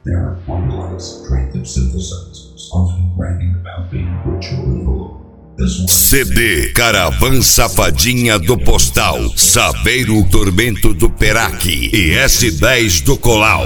There are formulas, attractive synthesizers, often bragging about being virtually hello. CD Caravan Safadinha do Postal, Saveiro Tormento do Peraque e S10 do Colau.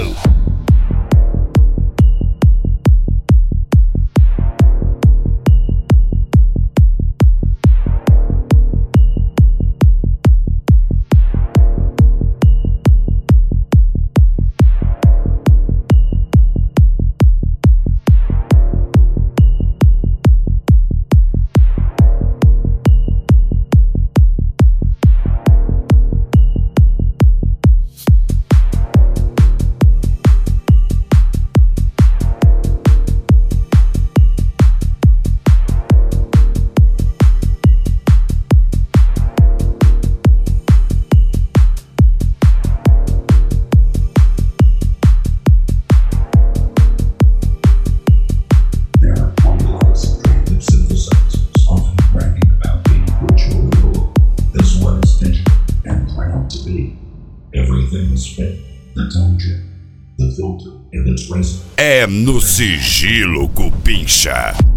É no sigilo, Cupincha.